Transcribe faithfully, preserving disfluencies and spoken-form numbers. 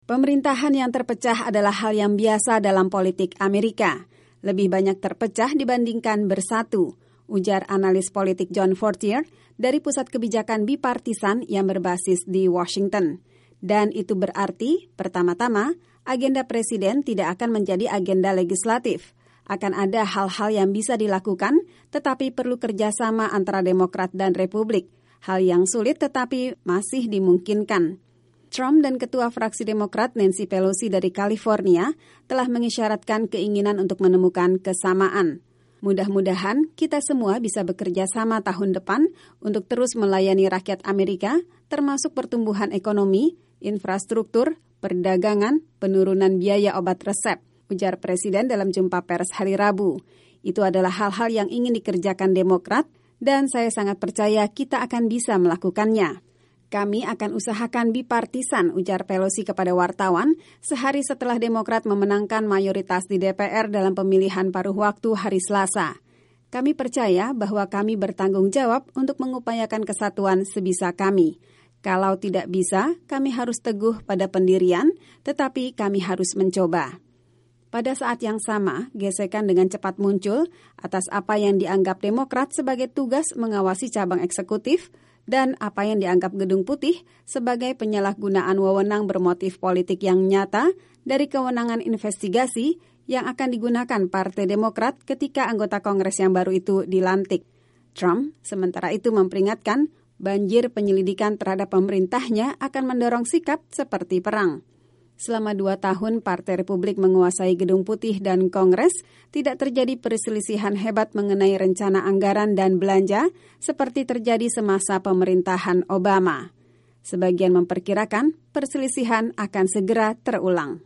Pemerintahan yang terpecah adalah hal yang biasa dalam politik Amerika. Lebih banyak terpecah dibandingkan bersatu, ujar analis politik John Fortier dari Pusat Kebijakan Bipartisan yang berbasis di Washington. Dan itu berarti, pertama-tama, agenda presiden tidak akan menjadi agenda legislatif. Akan ada hal-hal yang bisa dilakukan, tetapi perlu kerjasama antara Demokrat dan Republik. Hal yang sulit tetapi masih dimungkinkan. Trump dan Ketua Fraksi Demokrat Nancy Pelosi dari California telah mengisyaratkan keinginan untuk menemukan kesamaan. Mudah-mudahan kita semua bisa bekerja sama tahun depan untuk terus melayani rakyat Amerika, termasuk pertumbuhan ekonomi, infrastruktur, perdagangan, penurunan biaya obat resep, ujar Presiden dalam jumpa pers hari Rabu. Itu adalah hal-hal yang ingin dikerjakan Demokrat, dan saya sangat percaya kita akan bisa melakukannya. Kami akan usahakan bipartisan, ujar Pelosi kepada wartawan, sehari setelah Demokrat memenangkan mayoritas di D P R dalam pemilihan paruh waktu hari Selasa. Kami percaya bahwa kami bertanggung jawab untuk mengupayakan kesatuan sebisa kami. Kalau tidak bisa, kami harus teguh pada pendirian, tetapi kami harus mencoba. Pada saat yang sama, gesekan dengan cepat muncul atas apa yang dianggap Demokrat sebagai tugas mengawasi cabang eksekutif dan apa yang dianggap Gedung Putih sebagai penyalahgunaan wewenang bermotif politik yang nyata dari kewenangan investigasi yang akan digunakan Partai Demokrat ketika anggota Kongres yang baru itu dilantik. Trump sementara itu memperingatkan banjir penyelidikan terhadap pemerintahnya akan mendorong sikap seperti perang. Selama dua tahun Partai Republik menguasai Gedung Putih dan Kongres, tidak terjadi perselisihan hebat mengenai rencana anggaran dan belanja seperti terjadi semasa pemerintahan Obama. Sebagian memperkirakan perselisihan akan segera terulang.